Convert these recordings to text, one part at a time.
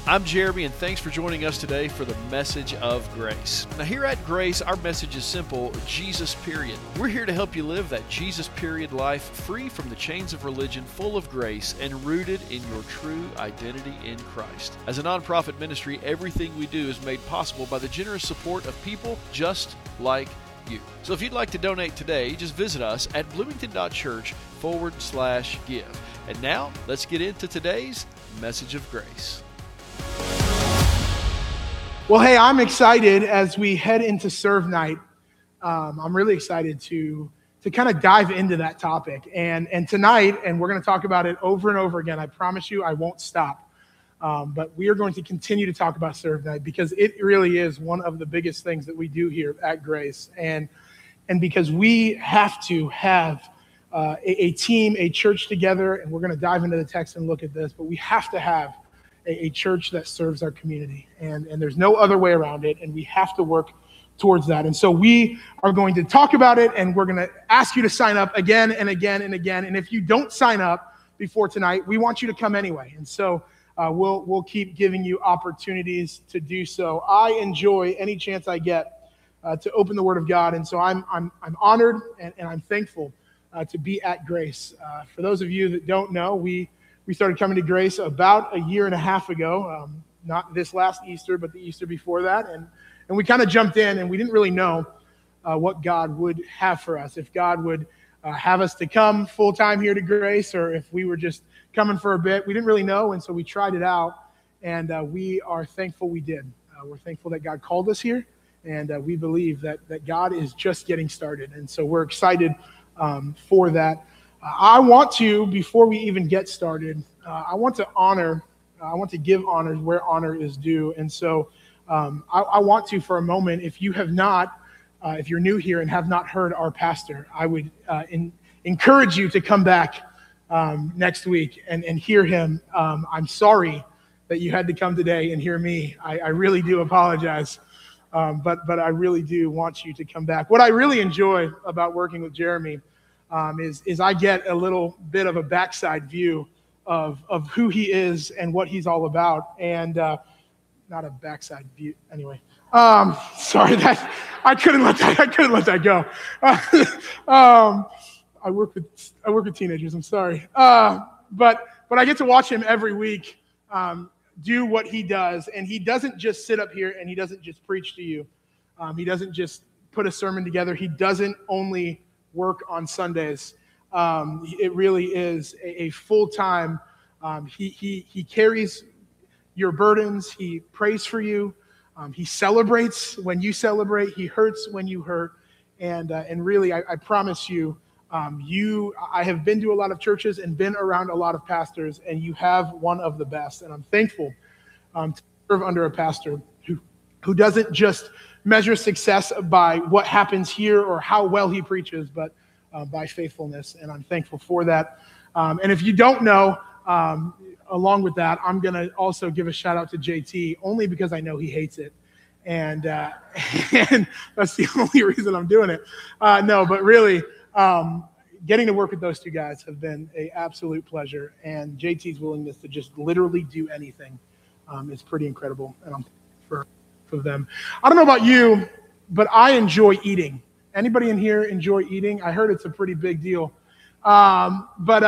I'm Jeremy, and thanks for joining us today for the Message of Grace. Now, here at Grace, our message is simple: Jesus period. We're here to help you live that Jesus period life, free from the chains of religion, full of grace, and rooted in your true identity in Christ. As a nonprofit ministry, everything we do is made possible by the generous support of people just like you. So if you'd like to donate today, just visit us at bloomington.church/give. And now, let's get into today's Message of Grace. Well, hey, I'm excited as we head into Serve Night. I'm really excited to kind of dive into that topic. And tonight, and we're going to talk about it over and over again. I promise you I won't stop. But we are going to continue to talk about Serve Night because it really is one of the biggest things that we do here at Grace. And because we have to have a team, a church together, and we're going to dive into the text and look at this, but we have to have a church that serves our community, and there's no other way around it, and we have to work towards that. And so we are going to talk about it, and we're going to ask you to sign up again and again and again. And if you don't sign up before tonight, we want you to come anyway. And so we'll keep giving you opportunities to do so. I enjoy any chance I get to open the Word of God, and so I'm honored and I'm thankful to be at Grace. For those of you that don't know, we started coming to Grace about a year and a half ago, not this last Easter, but the Easter before that. And we kind of jumped in, and we didn't really know what God would have for us, if God would have us to come full-time here to Grace, or if we were just coming for a bit. We didn't really know, and so we tried it out, and we are thankful we did. We're thankful that God called us here, and we believe that God is just getting started, and so we're excited for that. I want to, before we even get started, I want to give honor where honor is due. And so I want to, for a moment, if you have not, if you're new here and have not heard our pastor, I would encourage you to come back next week and hear him. I'm sorry that you had to come today and hear me. I really do apologize. But I really do want you to come back. What I really enjoy about working with Jeremy is I get a little bit of a backside view of who he is and what he's all about, and not a backside view anyway. Sorry, that I couldn't let that go. I work with teenagers. I'm sorry, but I get to watch him every week do what he does, and he doesn't just sit up here and he doesn't just preach to you. He doesn't just put a sermon together. He doesn't only work on Sundays. It really is a full-time. He carries your burdens. He prays for you. He celebrates when you celebrate. He hurts when you hurt. And really, I promise you, I have been to a lot of churches and been around a lot of pastors, and you have one of the best. And I'm thankful to serve under a pastor who doesn't just measure success by what happens here or how well he preaches, but by faithfulness, and I'm thankful for that. And if you don't know, along with that, I'm going to also give a shout out to JT, only because I know he hates it, and that's the only reason I'm doing it. No, but really, getting to work with those two guys have been an absolute pleasure, and JT's willingness to just literally do anything is pretty incredible, and I'm thankful for them. I don't know about you, but I enjoy eating. Anybody in here enjoy eating? I heard it's a pretty big deal. But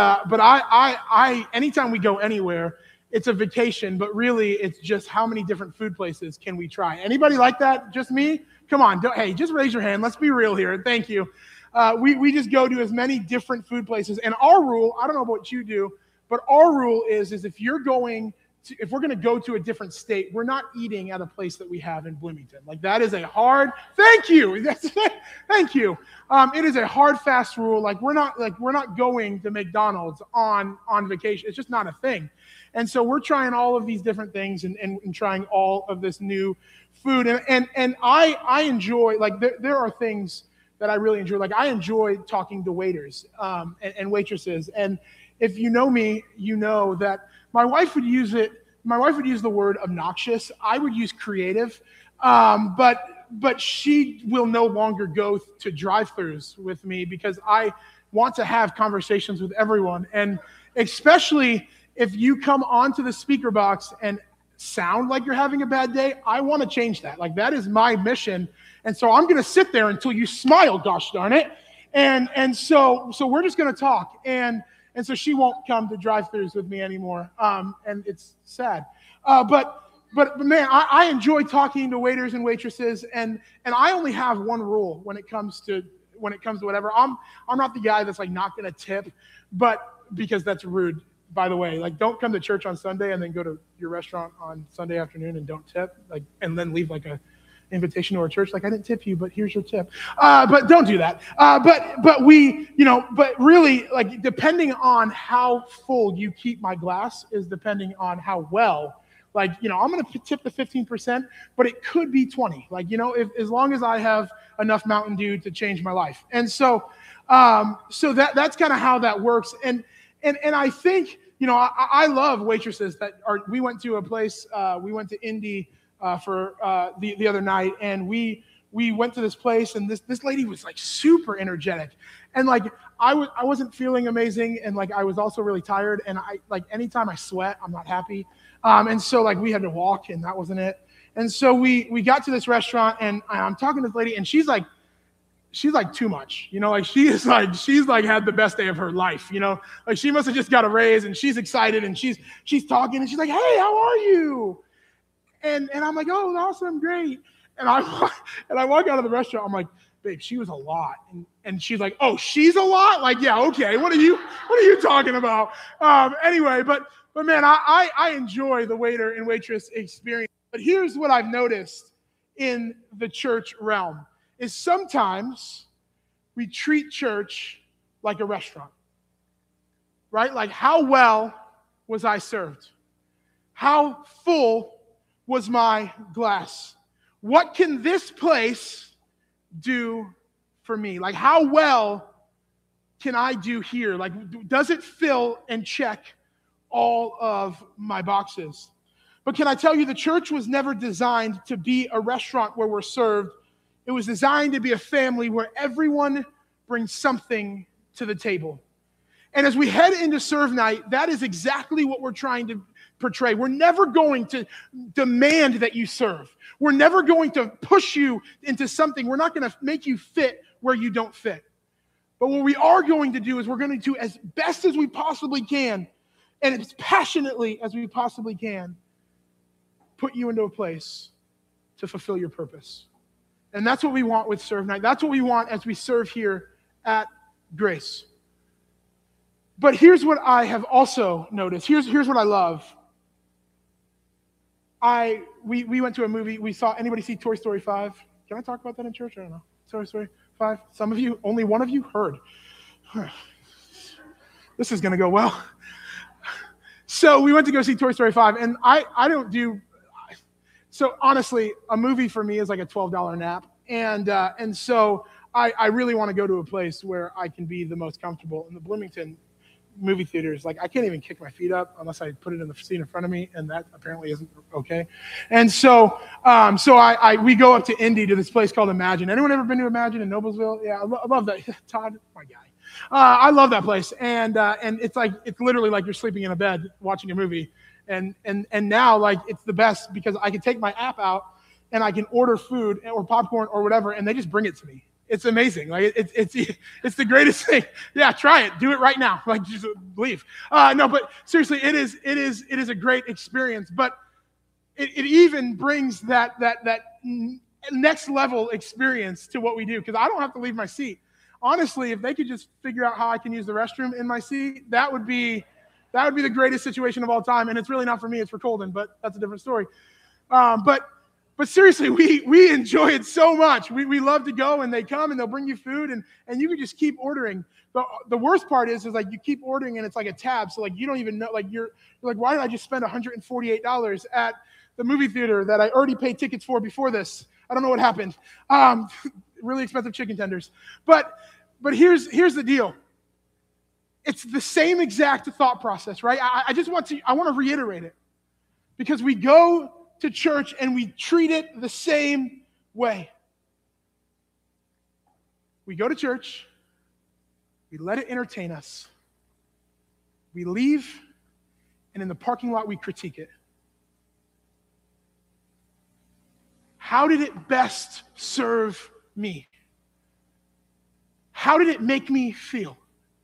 I anytime we go anywhere, it's a vacation, but really it's just how many different food places can we try? Anybody like that? Just me? Come on. Hey, just raise your hand. Let's be real here. Thank you. We just go to as many different food places. And our rule, I don't know what you do, but our rule is if we're going to go to a different state, we're not eating at a place that we have in Bloomington. Like, that is a hard, thank you. Thank you. It is a hard, fast rule. Like, we're not going to McDonald's on vacation. It's just not a thing. And so we're trying all of these different things and trying all of this new food. And I enjoy, like, there are things that I really enjoy. Like, I enjoy talking to waiters and waitresses. And if you know me, you know that my wife would use the word obnoxious. I would use creative. But she will no longer go to drive-thrus with me because I want to have conversations with everyone. And especially if you come onto the speaker box and sound like you're having a bad day, I want to change that. Like, that is my mission. And so I'm going to sit there until you smile, gosh darn it. And so we're just going to talk. And so she won't come to drive-thrus with me anymore. And it's sad. But man, I enjoy talking to waiters and waitresses, and I only have one rule when it comes to whatever. I'm not the guy that's like not going to tip, but because that's rude, by the way. Like, don't come to church on Sunday and then go to your restaurant on Sunday afternoon and don't tip, like, and then leave like a invitation to our church. Like, I didn't tip you, but here's your tip. But don't do that. But really, like, depending on how full you keep my glass is depending on how well. Like, I'm going to tip the 15%, but it could be 20. Like, as long as I have enough Mountain Dew to change my life. And so that's kind of how that works. And I think, I love waitresses we went to a place, we went to Indy for the other night, and we went to this place, and this lady was like super energetic. And like, I wasn't feeling amazing, and like, I was also really tired, and anytime I sweat, I'm not happy. And so like, we had to walk, and that wasn't it. And so we got to this restaurant, and I'm talking to this lady, and she's like too much, like she's like had the best day of her life, like she must have just got a raise, and she's excited, and she's talking, and she's like, hey, how are you? And I'm like, oh, awesome, great. And I walk out of the restaurant, I'm like, babe, she was a lot. And she's like, oh, she's a lot? Like, yeah, okay, what are you talking about? Anyway, but man, I enjoy the waiter and waitress experience. But here's what I've noticed in the church realm is sometimes we treat church like a restaurant, right? Like, how well was I served? How full was my glass? What can this place do for me? Like, how well can I do here? Like, does it fill and check all of my boxes? But can I tell you, the church was never designed to be a restaurant where we're served. It was designed to be a family where everyone brings something to the table. And as we head into Serve Night, that is exactly what we're trying to portray. We're never going to demand that you serve. We're never going to push you into something. We're not going to make you fit where you don't fit. But what we are going to do is we're going to, as best as we possibly can, and as passionately as we possibly can, put you into a place to fulfill your purpose. And that's what we want with Serve Night. That's what we want as we serve here at Grace. But here's what I have also noticed. Here's what I love. We went to a movie. Anybody see Toy Story 5? Can I talk about that in church? I don't know. Toy Story 5? Some of you, only one of you heard. This is going to go well. So we went to go see Toy Story 5, and I don't do... So honestly, a movie for me is like a $12 nap. And so I really want to go to a place where I can be the most comfortable. In the Bloomington movie theaters, like, I can't even kick my feet up unless I put it in the seat in front of me, and that apparently isn't okay. And so we go up to Indy to this place called Imagine. Anyone ever been to Imagine in Noblesville? Yeah, I love that. Todd, my guy. I love that place. And it's literally like you're sleeping in a bed watching a movie. And now, like, it's the best because I can take my app out and I can order food or popcorn or whatever, and they just bring it to me. It's amazing. Like, it's the greatest thing. Yeah, try it. Do it right now. Like, just leave. No, but seriously, it is a great experience. But it even brings that next level experience to what we do, because I don't have to leave my seat. Honestly, if they could just figure out how I can use the restroom in my seat, that would be the greatest situation of all time. And it's really not for me, it's for Colden, but that's a different story. But seriously, we enjoy it so much. We love to go, and they come and they'll bring you food, and you can just keep ordering. The worst part is like you keep ordering and it's like a tab. So like you don't even know, like you're like, why did I just spend $148 at the movie theater that I already paid tickets for before this? I don't know what happened. Really expensive chicken tenders. But here's the deal. It's the same exact thought process, right? I want to reiterate it, because we go to church and we treat it the same way. We go to church, we let it entertain us, we leave, and in the parking lot we critique it. how did it best serve me? How did it make me feel?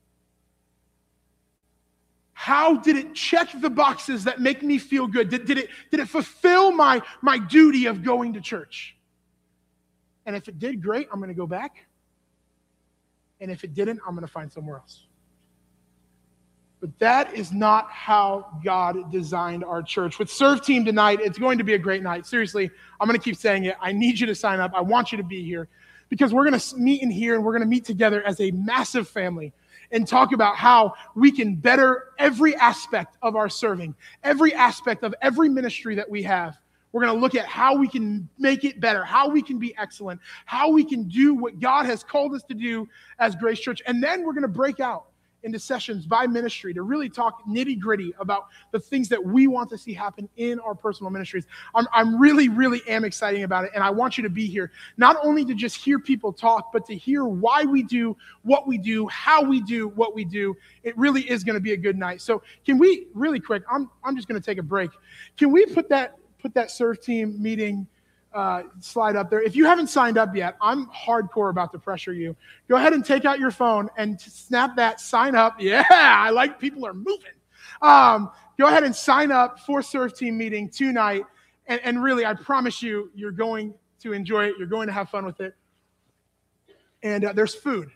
How did it check the boxes that make me feel good? Did it fulfill my duty of going to church? And if it did, great, I'm going to go back. And if it didn't, I'm going to find somewhere else. But that is not how God designed our church. With Serve Team tonight, it's going to be a great night. Seriously, I'm going to keep saying it. I need you to sign up. I want you to be here because we're going to meet in here and we're going to meet together as a massive family and talk about how we can better every aspect of our serving, every aspect of every ministry that we have. We're going to look at how we can make it better, how we can be excellent, how we can do what God has called us to do as Grace Church. And then we're going to break out into sessions by ministry to really talk nitty-gritty about the things that we want to see happen in our personal ministries. I'm really, really am excited about it, and I want you to be here, not only to just hear people talk, but to hear why we do what we do, how we do what we do. It really is going to be a good night. So can we, really quick, I'm just going to take a break. Can we put that Serve Team meeting slide up there? If you haven't signed up yet, I'm hardcore about to pressure you. Go ahead and take out your phone and snap that, sign up. Yeah, I like people are moving. Go ahead and sign up for Serve Team meeting tonight. And really, I promise you, you're going to enjoy it. You're going to have fun with it. And there's food.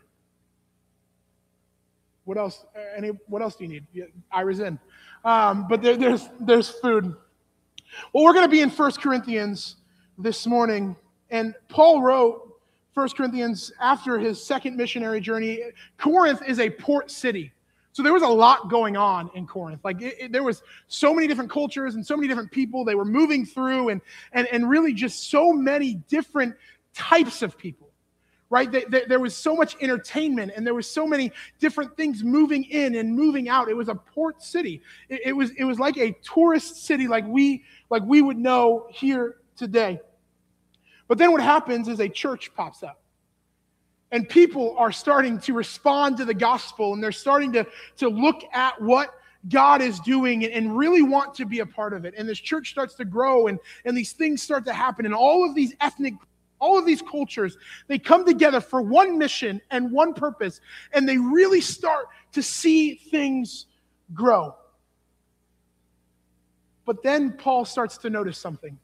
What else? What else do you need? Yeah, Ira's in. But there's food. Well, we're going to be in 1 Corinthians this morning, and Paul wrote 1 Corinthians after his second missionary journey. Corinth is a port city, so there was a lot going on in Corinth. There was so many different cultures and so many different people they were moving through, and really just so many different types of people, right? There was so much entertainment, and there was so many different things moving in and moving out. It was a port city. It was like a tourist city, like we would know here today. But then what happens is a church pops up. And people are starting to respond to the gospel, and they're starting to look at what God is doing and really want to be a part of it. And this church starts to grow, and these things start to happen. And all of these cultures, they come together for one mission and one purpose, and they really start to see things grow. But then Paul starts to notice something.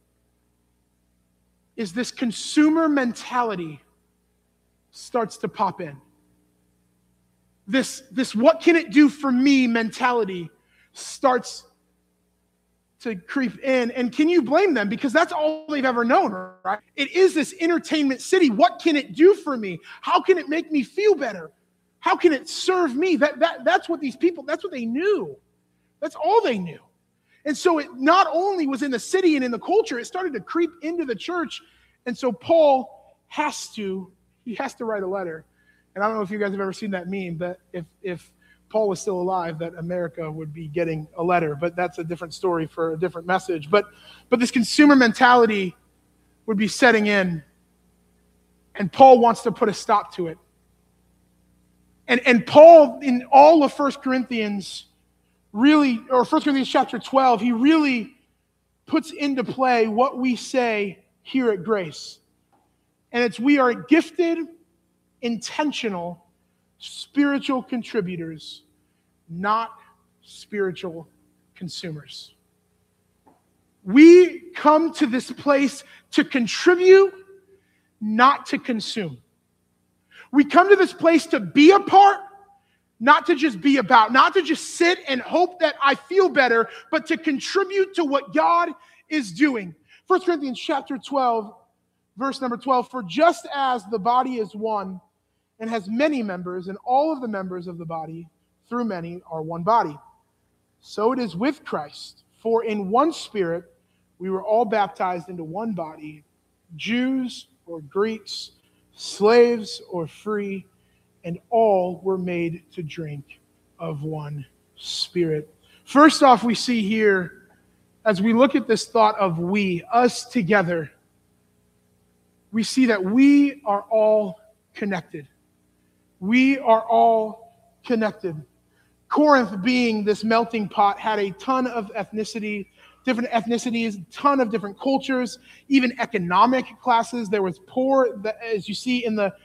Is this consumer mentality starts to pop in. This what can it do for me mentality starts to creep in. And can you blame them? Because that's all they've ever known, right? It is this entertainment city. What can it do for me? How can it make me feel better? How can it serve me? That's what these people, that's what they knew. That's all they knew. And so it not only was in the city and in the culture, it started to creep into the church. And so Paul has to write a letter. And I don't know if you guys have ever seen that meme, that if Paul was still alive, that America would be getting a letter. But that's a different story for a different message. But this consumer mentality would be setting in. And Paul wants to put a stop to it. And Paul, in all of 1 Corinthians, really, or 1 Corinthians chapter 12, he really puts into play what we say here at Grace. And it's we are gifted, intentional, spiritual contributors, not spiritual consumers. We come to this place to contribute, not to consume. We come to this place to be a part, not to just be about, not to just sit and hope that I feel better, but to contribute to what God is doing. 1 Corinthians chapter 12, verse number 12, for just as the body is one and has many members, and all of the members of the body through many are one body, so it is with Christ. For in one Spirit we were all baptized into one body, Jews or Greeks, slaves or free, and all were made to drink of one Spirit. First off, we see here, as we look at this thought of we, us together, we see that we are all connected. We are all connected. Corinth, being this melting pot, had a ton of different ethnicities, ton of different cultures, even economic classes. There was poor, as you see in the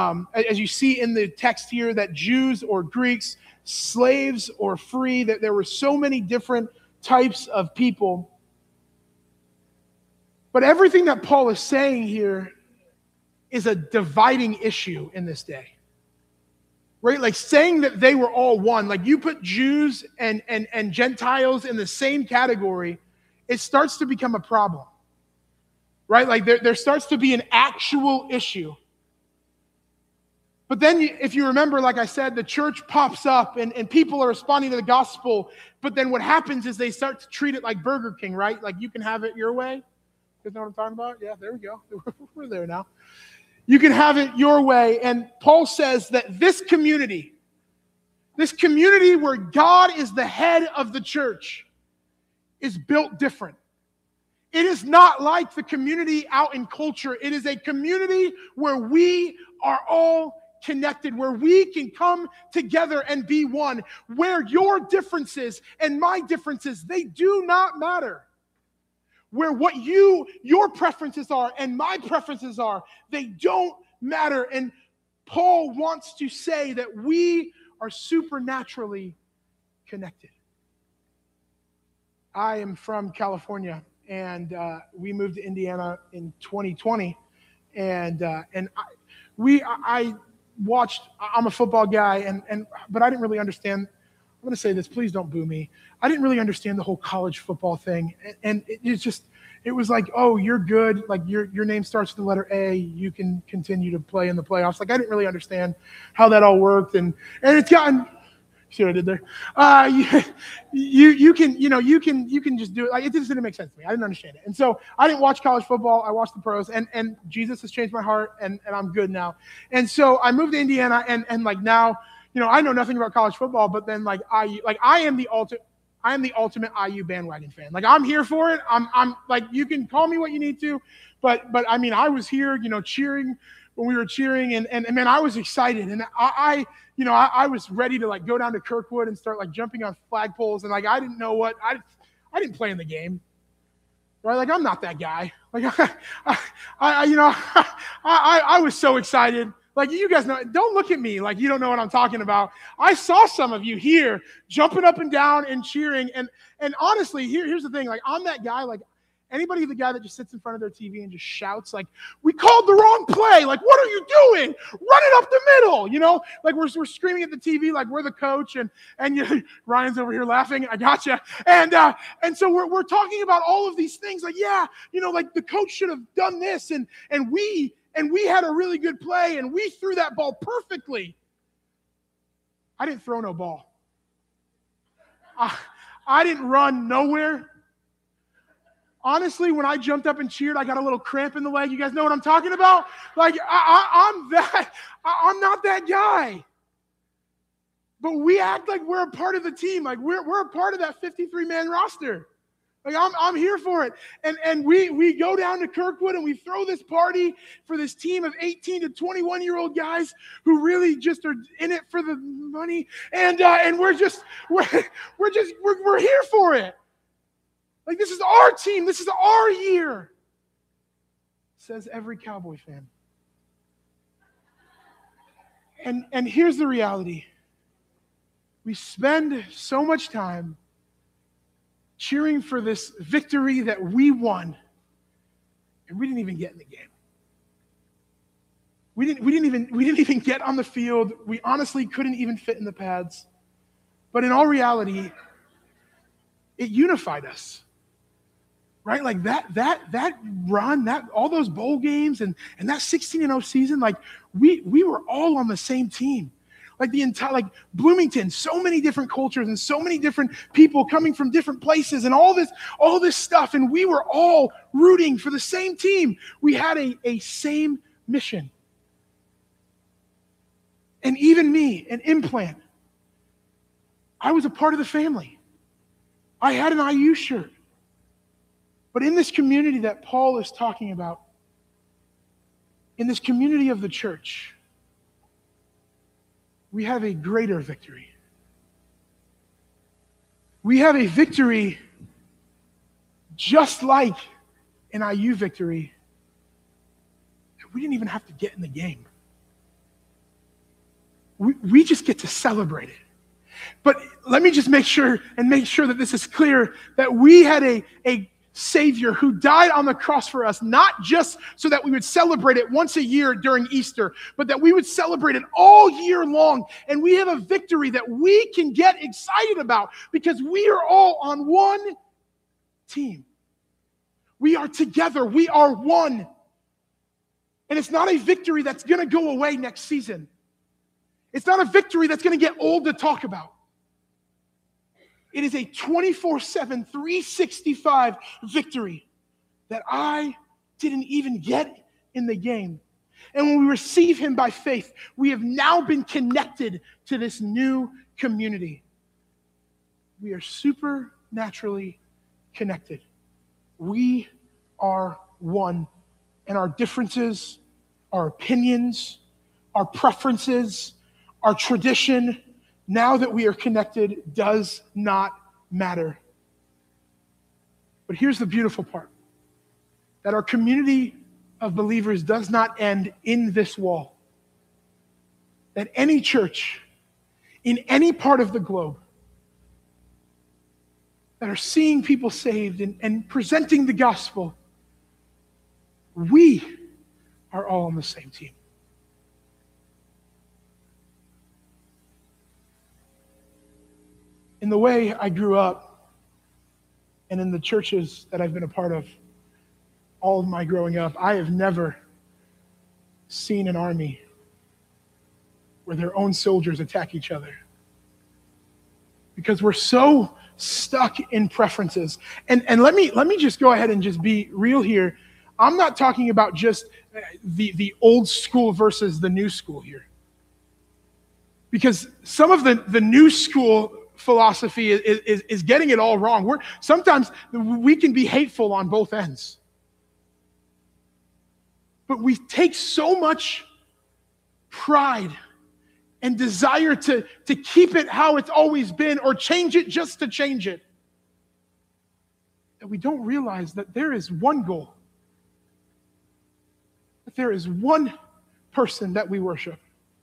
text here, that Jews or Greeks, slaves or free, that there were so many different types of people. But everything that Paul is saying here is a dividing issue in this day. Right? Like saying that they were all one, like you put Jews and Gentiles in the same category, it starts to become a problem. Right? Like there starts to be an actual issue. But then if you remember, like I said, the church pops up and people are responding to the gospel. But then what happens is they start to treat it like Burger King, right? Like you can have it your way. You know what I'm talking about? Yeah, there we go. We're there now. You can have it your way. And Paul says that this community where God is the head of the church, is built different. It is not like the community out in culture. It is a community where we are all connected, where we can come together and be one, where your differences and my differences, they do not matter. Where what your preferences are and my preferences are, they don't matter. And Paul wants to say that we are supernaturally connected. I am from California, and we moved to Indiana in 2020. And I watched. I'm a football guy, but I didn't really understand. I'm going to say this, please don't boo me. I didn't really understand the whole college football thing. And it was like, oh, you're good. Like your name starts with the letter A. You can continue to play in the playoffs. Like I didn't really understand how that all worked. And it's gotten, see what I did there? You can just do it. Like it just didn't make sense to me. I didn't understand it. And so I didn't watch college football. I watched the pros, and Jesus has changed my heart, and I'm good now. And so I moved to Indiana, and like now, I know nothing about college football, but then I am the ultimate IU bandwagon fan. Like I'm here for it. I'm like, you can call me what you need to, but I mean, I was here, cheering when we were cheering, and man, I was excited, and I was ready to like go down to Kirkwood and start like jumping on flagpoles, and like I didn't know what I didn't play in the game, right? Like I'm not that guy. Like I was so excited. Like, you guys know, don't look at me like you don't know what I'm talking about. I saw some of you here jumping up and down and cheering. And honestly, here's the thing. Like, I'm that guy, like, the guy that just sits in front of their TV and just shouts, like, we called the wrong play. Like, what are you doing? Run it up the middle, Like, we're screaming at the TV like we're the coach. And Ryan's over here laughing. I gotcha. And so we're talking about all of these things. Like, yeah, like the coach should have done this. And we had a really good play, and we threw that ball perfectly. I didn't throw no ball. I didn't run nowhere. Honestly, when I jumped up and cheered, I got a little cramp in the leg. You guys know what I'm talking about? Like, I'm not that guy. But we act like we're a part of the team. Like, we're a part of that 53-man roster. Like I'm here for it. And we go down to Kirkwood and we throw this party for this team of 18 to 21-year-old guys who really just are in it for the money. And we're here for it. Like this is our team. This is our year. Says every Cowboy fan. And here's the reality. We spend so much time cheering for this victory that we won, and we didn't even get in the game. We didn't even get on the field. We honestly couldn't even fit in the pads. But in all reality, it unified us. Right? Like that run, all those bowl games and that 16-0 season, like we were all on the same team. Like the entire, like Bloomington, so many different cultures and so many different people coming from different places and all this stuff. And we were all rooting for the same team. We had a same mission. And even me, an implant, I was a part of the family. I had an IU shirt. But in this community that Paul is talking about, in this community of the church, we have a greater victory. We have a victory just like an IU victory. We didn't even have to get in the game. We just get to celebrate it. But let me just make sure that this is clear, that we had a Savior who died on the cross for us, not just so that we would celebrate it once a year during Easter, but that we would celebrate it all year long. And we have a victory that we can get excited about because we are all on one team. We are together. We are one. And it's not a victory that's going to go away next season. It's not a victory that's going to get old to talk about. It is a 24/7, 365 victory that I didn't even get in the game. And when we receive him by faith, we have now been connected to this new community. We are supernaturally connected. We are one. And our differences, our opinions, our preferences, our tradition, now that we are connected, does not matter. But here's the beautiful part, that our community of believers does not end in this wall. That any church in any part of the globe that are seeing people saved and presenting the gospel, we are all on the same team. In the way I grew up and in the churches that I've been a part of all of my growing up, I have never seen an army where their own soldiers attack each other. Because we're so stuck in preferences. And let me just go ahead and just be real here. I'm not talking about just the old school versus the new school here. Because some of the new school philosophy is getting it all wrong. Sometimes we can be hateful on both ends. But we take so much pride and desire to keep it how it's always been or change it just to change it, that we don't realize that there is one goal, that there is one person that we worship.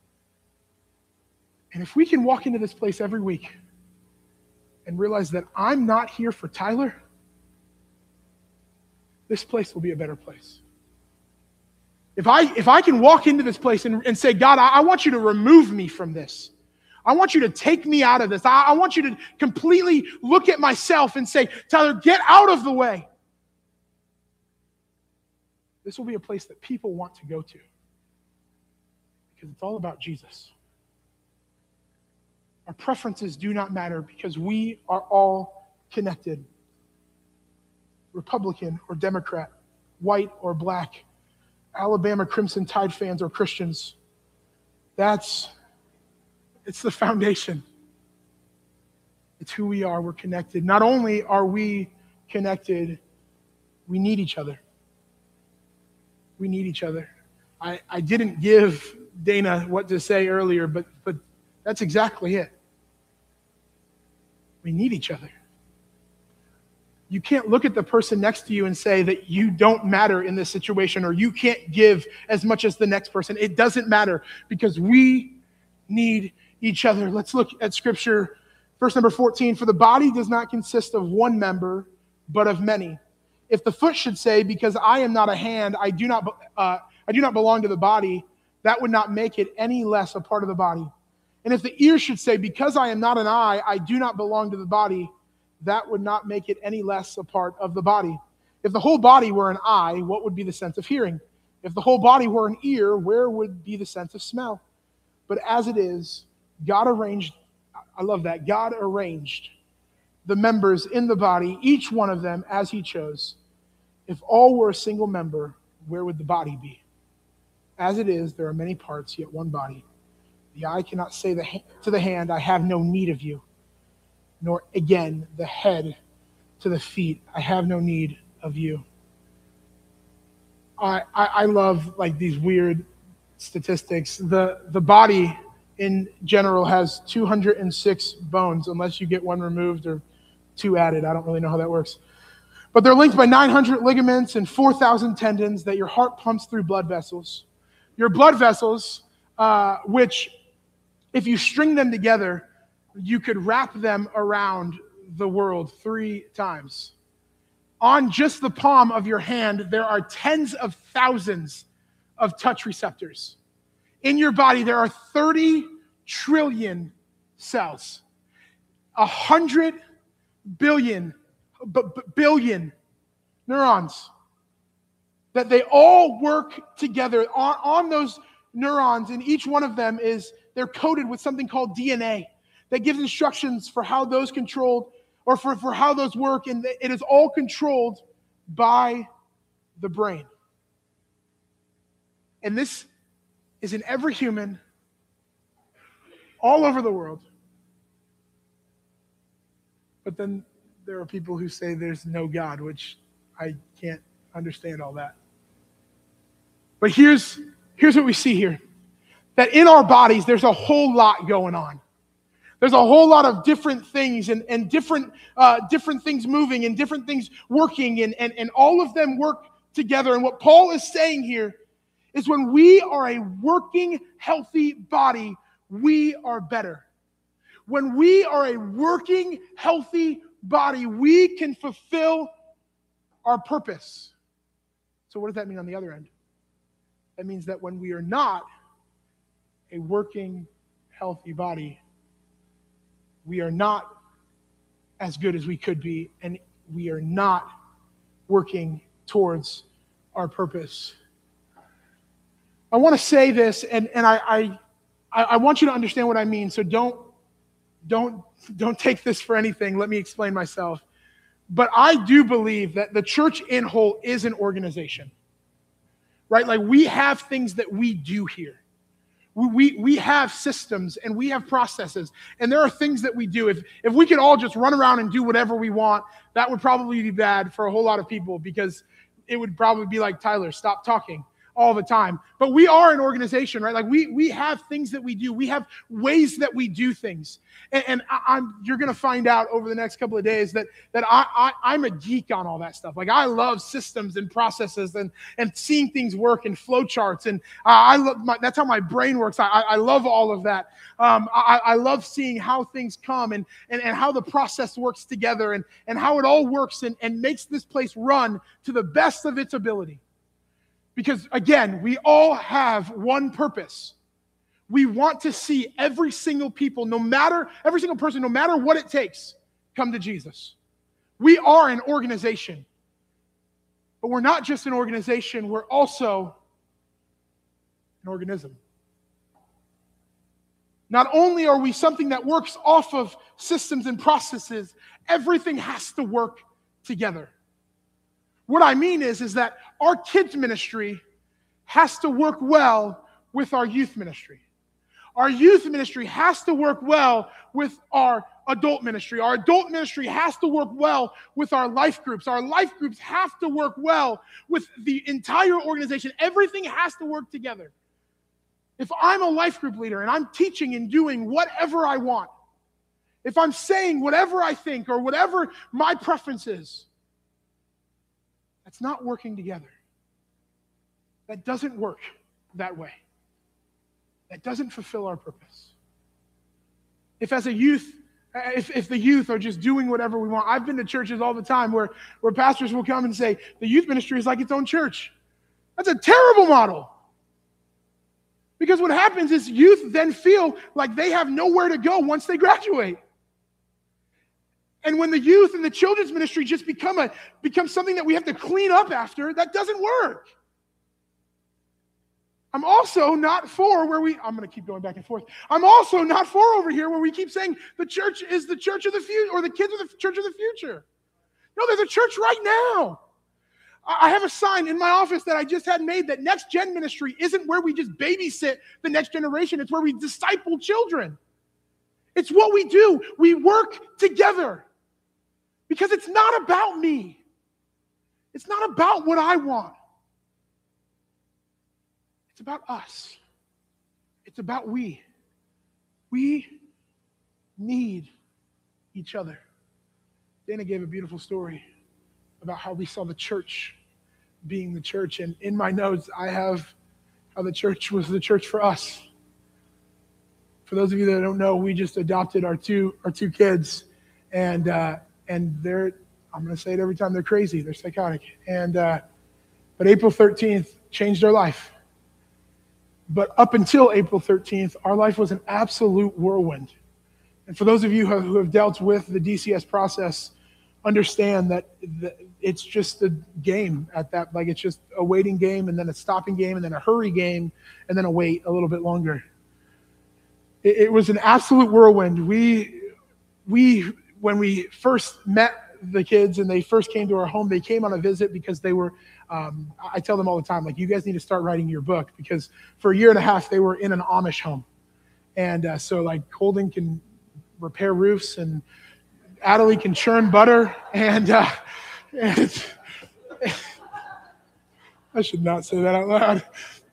And if we can walk into this place every week and realize that I'm not here for Tyler, this place will be a better place. If I can walk into this place and say, God, I want you to remove me from this. I want you to take me out of this. I want you to completely look at myself and say, Tyler, get out of the way. This will be a place that people want to go to because it's all about Jesus. Our preferences do not matter because we are all connected. Republican or Democrat, white or black, Alabama Crimson Tide fans or Christians. It's the foundation. It's who we are. We're connected. Not only are we connected, we need each other. We need each other. I didn't give Dana what to say earlier, but that's exactly it. We need each other. You can't look at the person next to you and say that you don't matter in this situation or you can't give as much as the next person. It doesn't matter because we need each other. Let's look at Scripture. Verse number 14, for the body does not consist of one member, but of many. If the foot should say, because I am not a hand, I do not belong to the body, that would not make it any less a part of the body. And if the ear should say, because I am not an eye, I do not belong to the body, that would not make it any less a part of the body. If the whole body were an eye, what would be the sense of hearing? If the whole body were an ear, where would be the sense of smell? But as it is, God arranged, I love that, God arranged the members in the body, each one of them as he chose. If all were a single member, where would the body be? As it is, there are many parts, yet one body. The eye cannot say to the hand, I have no need of you. Nor again the head to the feet, I have no need of you. I love like these weird statistics. The body in general has 206 bones, unless you get one removed or 2 added. I don't really know how that works. But they're linked by 900 ligaments and 4,000 tendons that your heart pumps through blood vessels. Your blood vessels, which if you string them together, you could wrap them around the world 3 times. On just the palm of your hand, there are tens of thousands of touch receptors. In your body, there are 30 trillion cells, 100 billion neurons, that they all work together on those neurons, and each one of them they're coated with something called DNA that gives instructions for how those controlled, or for how those work, and it is all controlled by the brain. And this is in every human all over the world. But then there are people who say there's no God, which I can't understand all that. But here's what we see here. That in our bodies, there's a whole lot going on. There's a whole lot of different things and different things moving and different things working, and all of them work together. And what Paul is saying here is when we are a working, healthy body, we are better. When we are a working, healthy body, we can fulfill our purpose. So what does that mean on the other end? That means that when we are not a working, healthy body, we are not as good as we could be, and we are not working towards our purpose. I want to say this, and I want you to understand what I mean, so don't take this for anything. Let me explain myself. But I do believe that the church in whole is an organization, right? Like, we have things that we do here. We have systems and we have processes, and there are things that we do. If we could all just run around and do whatever we want, that would probably be bad for a whole lot of people, because it would probably be like, Tyler, stop talking all the time. But we are an organization, right? Like, we have things that we do. We have ways that we do things. And you're going to find out over the next couple of days that I'm a geek on all that stuff. Like, I love systems and processes and seeing things work and flow charts. And that's how my brain works. I love all of that. I love seeing how things come and how the process works together and how it all works and makes this place run to the best of its ability. Because, again, we all have one purpose. We want to see every single person, no matter what it takes, come to Jesus. We are an organization. But we're not just an organization, we're also an organism. Not only are we something that works off of systems and processes, everything has to work together. What I mean is that our kids ministry has to work well with our youth ministry. Our youth ministry has to work well with our adult ministry. Our adult ministry has to work well with our life groups. Our life groups have to work well with the entire organization. Everything has to work together. If I'm a life group leader and I'm teaching and doing whatever I want, if I'm saying whatever I think or whatever my preference is, that's not working together. That doesn't work that way. That doesn't fulfill our purpose. If as a youth, if the youth are just doing whatever we want, I've been to churches all the time where pastors will come and say, the youth ministry is like its own church. That's a terrible model. Because what happens is youth then feel like they have nowhere to go once they graduate. And when the youth and the children's ministry just become something that we have to clean up after, that doesn't work. I'm also not for I'm going to keep going back and forth. I'm also not for over here where we keep saying the church is the church of the future, or the kids are the church of the future. No, there's a church right now. I have a sign in my office that I just had made that Next Gen Ministry isn't where we just babysit the next generation. It's where we disciple children. It's what we do. We work together. Because it's not about me. It's not about what I want. It's about us. It's about we. We need each other. Dana gave a beautiful story about how we saw the church being the church. And in my notes, I have how the church was the church for us. For those of you that don't know, we just adopted our two kids, and they're, I'm going to say it every time, they're crazy, they're psychotic. But April 13th changed our life. But up until April 13th, our life was an absolute whirlwind. And for those of you who have dealt with the DCS process, understand that it's just a game at that, like it's just a waiting game, and then a stopping game, and then a hurry game, and then a wait a little bit longer. It was an absolute whirlwind. We when we first met the kids and they first came to our home, they came on a visit because they were, I tell them all the time, like, you guys need to start writing your book, because for a year and a half, they were in an Amish home. And so like Holden can repair roofs and Adelie can churn butter, and I should not say that out loud,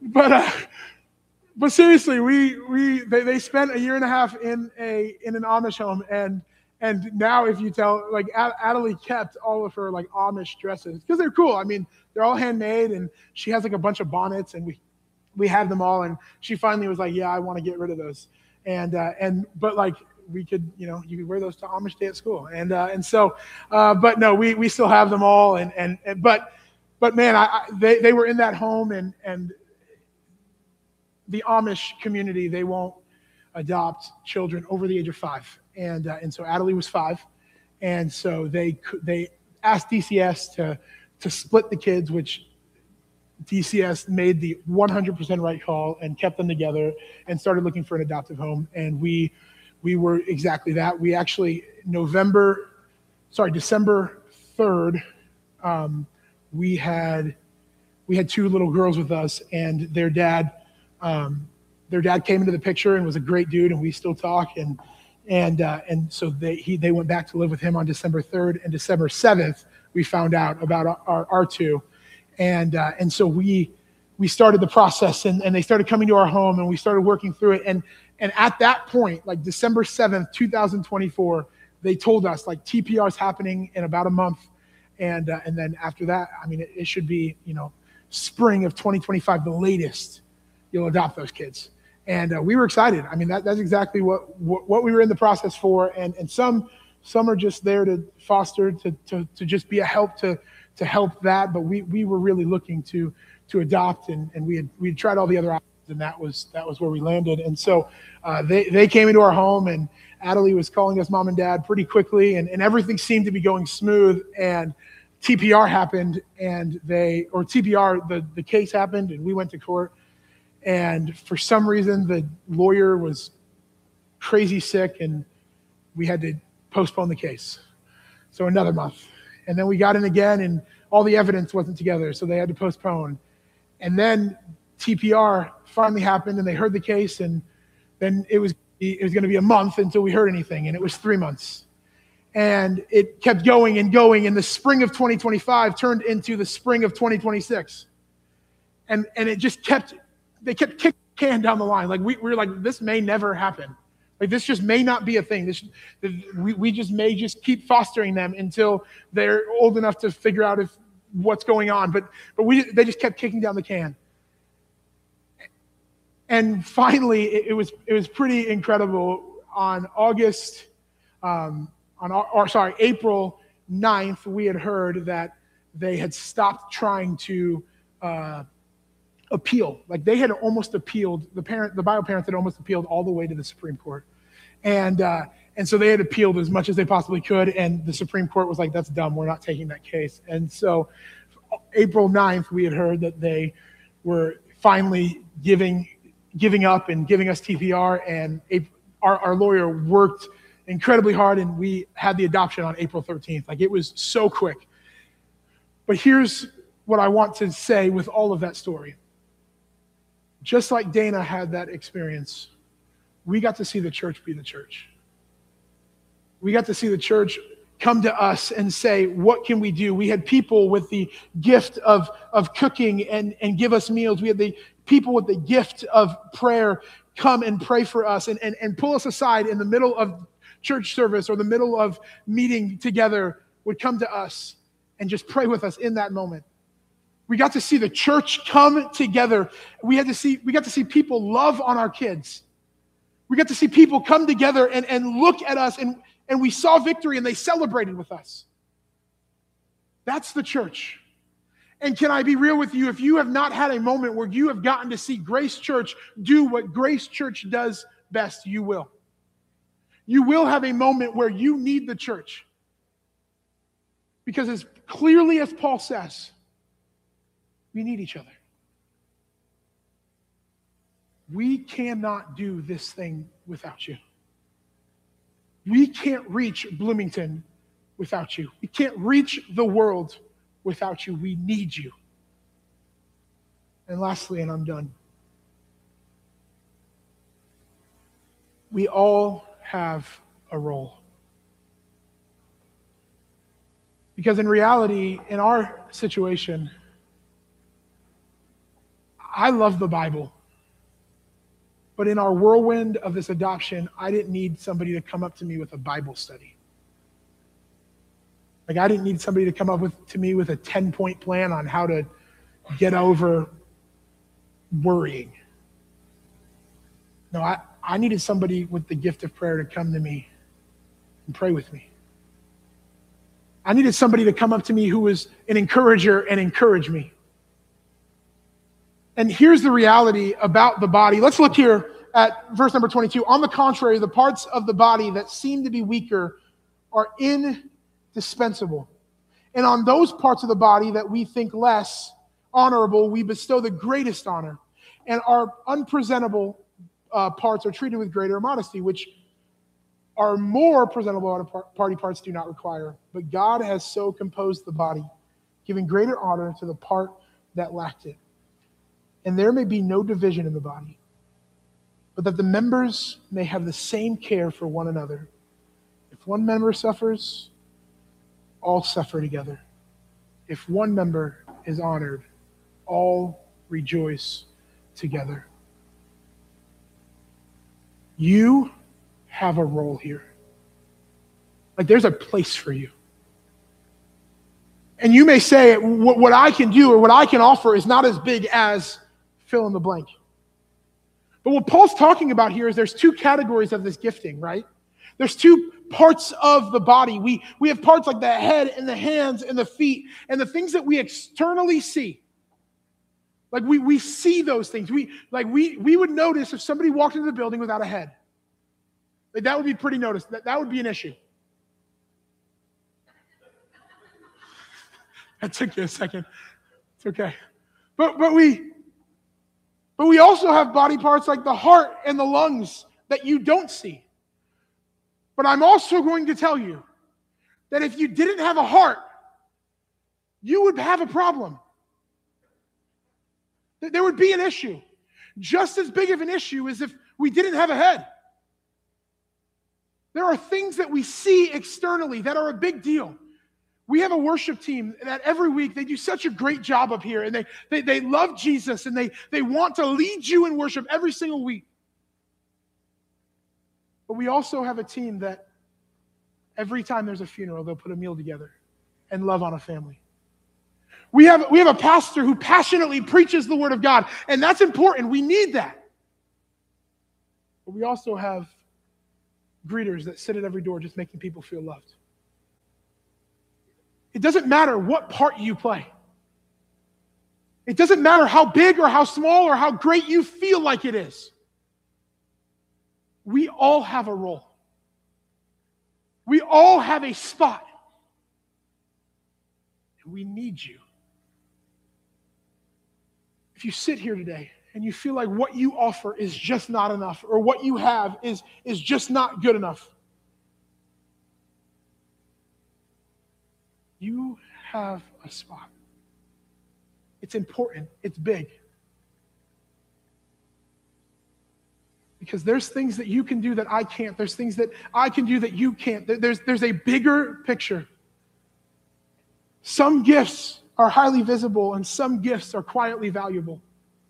but seriously, they spent a year and a half in an Amish home, and now if you tell, like, Adelie kept all of her like Amish dresses because they're cool. I mean, they're all handmade, and she has like a bunch of bonnets, and we had them all, and she finally was like, yeah, I want to get rid of those, but like, we could, you could wear those to Amish Day at school. But no, we still have them all. But man, they were in that home, and the Amish community, they won't adopt children over the age of 5. And so Adelie was 5. And so they asked DCS to split the kids, which DCS made the 100% right call and kept them together and started looking for an adoptive home. And we were exactly that. We actually, December 3rd, we had 2 little girls with us, and their dad came into the picture and was a great dude, and we still talk. And so they went back to live with him on December 3rd, and December 7th, we found out about our 2. And so we started the process, and they started coming to our home, and we started working through it. And at that point, like December 7th, 2024, they told us, like, TPR is happening in about a month. And then after that, I mean, it should be, spring of 2025, the latest, you'll adopt those kids. And we were excited. I mean, that's exactly what we were in the process for. And some are just there to foster, to just be a help to help that. But we were really looking to adopt, and we had tried all the other options, and that was where we landed. And so they came into our home, and Adelie was calling us mom and dad pretty quickly, and everything seemed to be going smooth. And TPR happened, the case happened, and we went to court. And for some reason, the lawyer was crazy sick, and we had to postpone the case. So another month. And then we got in again, and all the evidence wasn't together, so they had to postpone. And then TPR finally happened, and they heard the case, and then it was going to be a month until we heard anything, and it was 3 months. And it kept going and going, and the spring of 2025 turned into the spring of 2026. And it just they kept kicking the can down the line. Like, we were like, this may never happen. Like, this just may not be a thing. We just may just keep fostering them until they're old enough to figure out what's going on. But they just kept kicking down the can. And finally, it was pretty incredible. On April 9th, we had heard that they had stopped trying to appeal. Like, they had almost appealed, the bio parents had almost appealed all the way to the Supreme Court. And so they had appealed as much as they possibly could, and the Supreme Court was like, that's dumb, we're not taking that case. And so April 9th, we had heard that they were finally giving up and giving us TPR, and our lawyer worked incredibly hard, and we had the adoption on April 13th. Like, it was so quick. But here's what I want to say with all of that story. Just like Dana had that experience, we got to see the church be the church. We got to see the church come to us and say, what can we do? We had people with the gift of cooking and give us meals. We had the people with the gift of prayer come and pray for us and pull us aside in the middle of church service or the middle of meeting together would come to us and just pray with us in that moment. We got to see the church come together. We got to see people love on our kids. We got to see people come together and look at us, and we saw victory, and they celebrated with us. That's the church. And can I be real with you? If you have not had a moment where you have gotten to see Grace Church do what Grace Church does best, you will. You will have a moment where you need the church. Because as clearly as Paul says, we need each other. We cannot do this thing without you. We can't reach Bloomington without you. We can't reach the world without you. We need you. And lastly, and I'm done, we all have a role. Because in reality, in our situation, I love the Bible. But in our whirlwind of this adoption, I didn't need somebody to come up to me with a Bible study. Like, I didn't need somebody to come up to me with a 10-point plan on how to get over worrying. No, I needed somebody with the gift of prayer to come to me and pray with me. I needed somebody to come up to me who was an encourager and encourage me. And here's the reality about the body. Let's look here at verse number 22. On the contrary, the parts of the body that seem to be weaker are indispensable. And on those parts of the body that we think less honorable, we bestow the greatest honor. And our unpresentable parts are treated with greater modesty, which our more presentable body parts do not require. But God has so composed the body, giving greater honor to the part that lacked it. And there may be no division in the body, but that the members may have the same care for one another. If one member suffers, all suffer together. If one member is honored, all rejoice together. You have a role here. Like, there's a place for you. And you may say, what I can do or what I can offer is not as big as fill in the blank. But what Paul's talking about here is there's two categories of this gifting, right? There's two parts of the body. We have parts like the head and the hands and the feet and the things that we externally see. Like we see those things. We would notice if somebody walked into the building without a head. Like, that would be pretty noticed. That would be an issue. That took you a second. It's okay. But we also have body parts like the heart and the lungs that you don't see. But I'm also going to tell you that if you didn't have a heart, you would have a problem. There would be an issue. Just as big of an issue as if we didn't have a head. There are things that we see externally that are a big deal. We have a worship team that every week, they do such a great job up here, and they love Jesus, and they want to lead you in worship every single week. But we also have a team that every time there's a funeral, they'll put a meal together and love on a family. We have a pastor who passionately preaches the Word of God, and that's important. We need that. But we also have greeters that sit at every door just making people feel loved. It doesn't matter what part you play. It doesn't matter how big or how small or how great you feel like it is. We all have a role. We all have a spot. And we need you. If you sit here today and you feel like what you offer is just not enough, or what you have is just not good enough, you have a spot. It's important. It's big. Because there's things that you can do that I can't. There's things that I can do that you can't. There's a bigger picture. Some gifts are highly visible and some gifts are quietly valuable.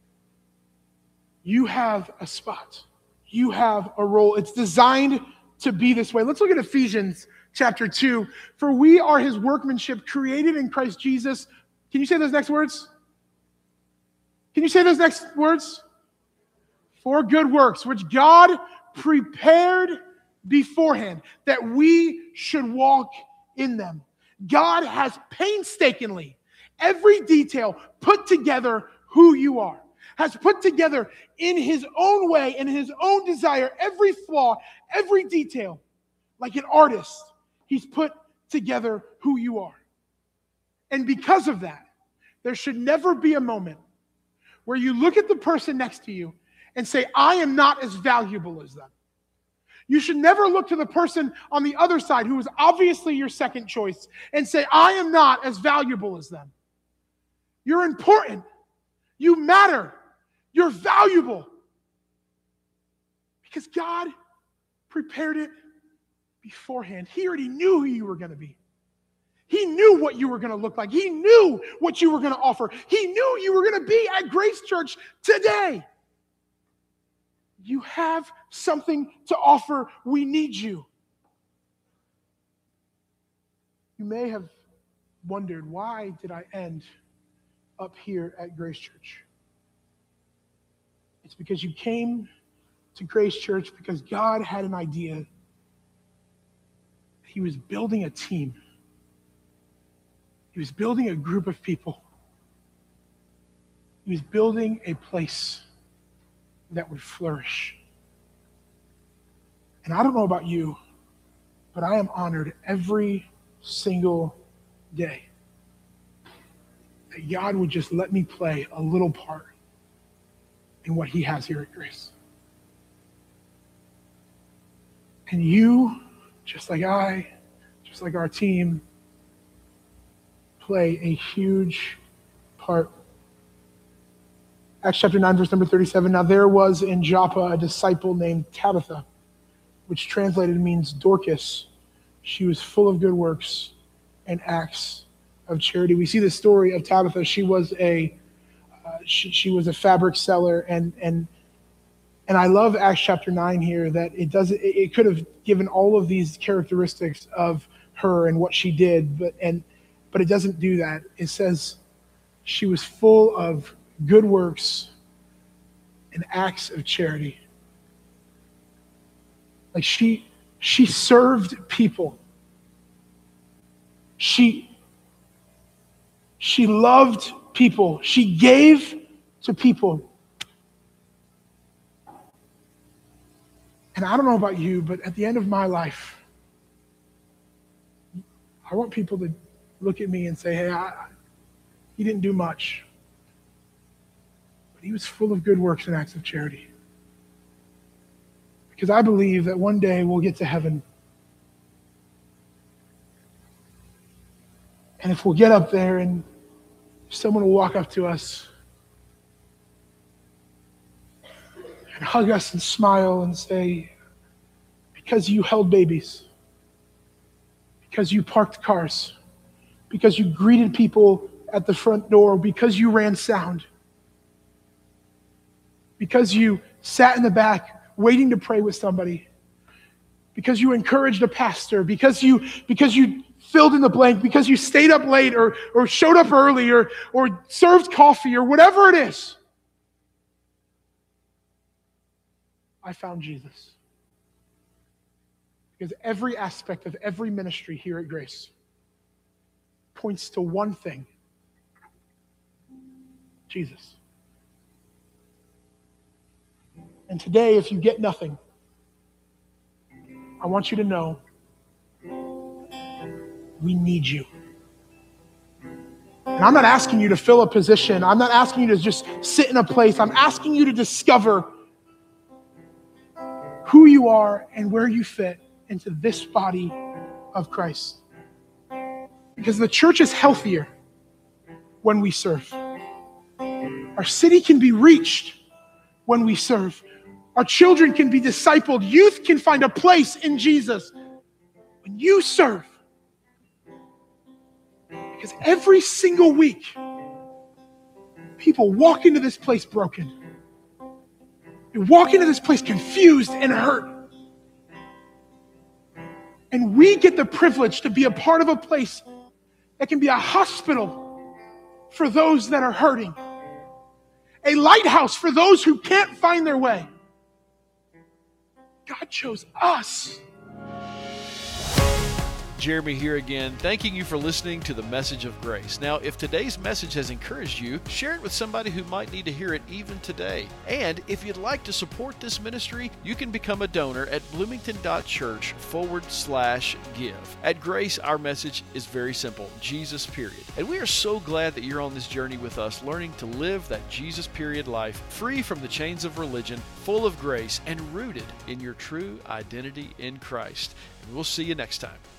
You have a spot. You have a role. It's designed to be this way. Let's look at Ephesians chapter 2. For we are his workmanship created in Christ Jesus. Can you say those next words? Can you say those next words? For good works, which God prepared beforehand, that we should walk in them. God has painstakingly, every detail, put together who you are. Has put together in his own way, in his own desire, every flaw, every detail. Like an artist, he's put together who you are. And because of that, there should never be a moment where you look at the person next to you and say, I am not as valuable as them. You should never look to the person on the other side who is obviously your second choice and say, I am not as valuable as them. You're important. You matter. You're valuable. Because God prepared it beforehand. He already knew who you were going to be. He knew what you were going to look like. He knew what you were going to offer. He knew you were going to be at Grace Church today. You have something to offer. We need you. You may have wondered, why did I end up here at Grace Church? It's because you came to Grace Church because God had an idea. He was building a team. He was building a group of people. He was building a place that would flourish. And I don't know about you, but I am honored every single day that God would just let me play a little part in what he has here at Grace. And you, just like I, just like our team, play a huge part. Acts chapter 9, verse number 37. Now there was in Joppa a disciple named Tabitha, which translated means Dorcas. She was full of good works and acts of charity. We see the story of Tabitha. She was a fabric seller, and I love Acts chapter 9 here, that it could have given all of these characteristics of her and what she did, but it doesn't do that. It says she was full of good works and acts of charity. Like she served people. She loved people. She gave to people. And I don't know about you, but at the end of my life, I want people to look at me and say, hey, he didn't do much, but he was full of good works and acts of charity. Because I believe that one day we'll get to heaven. And if we'll get up there and someone will walk up to us and hug us and smile and say, because you held babies, because you parked cars, because you greeted people at the front door, because you ran sound, because you sat in the back waiting to pray with somebody, because you encouraged a pastor, because you filled in the blank, because you stayed up late or showed up early or served coffee or whatever it is. I found Jesus. Because every aspect of every ministry here at Grace points to one thing: Jesus. And today, if you get nothing, I want you to know we need you. And I'm not asking you to fill a position. I'm not asking you to just sit in a place. I'm asking you to discover who you are and where you fit into this body of Christ. Because the church is healthier when we serve. Our city can be reached when we serve. Our children can be discipled. Youth can find a place in Jesus when you serve. Because every single week, people walk into this place broken. They walk into this place confused and hurt. And we get the privilege to be a part of a place that can be a hospital for those that are hurting, a lighthouse for those who can't find their way. God chose us. Jeremy here again, thanking you for listening to the Message of Grace. Now, if today's message has encouraged you, share it with somebody who might need to hear it even today. And if you'd like to support this ministry, you can become a donor at bloomington.church/give. At Grace, our message is very simple, Jesus period. And we are so glad that you're on this journey with us, learning to live that Jesus period life, free from the chains of religion, full of grace, and rooted in your true identity in Christ. And we'll see you next time.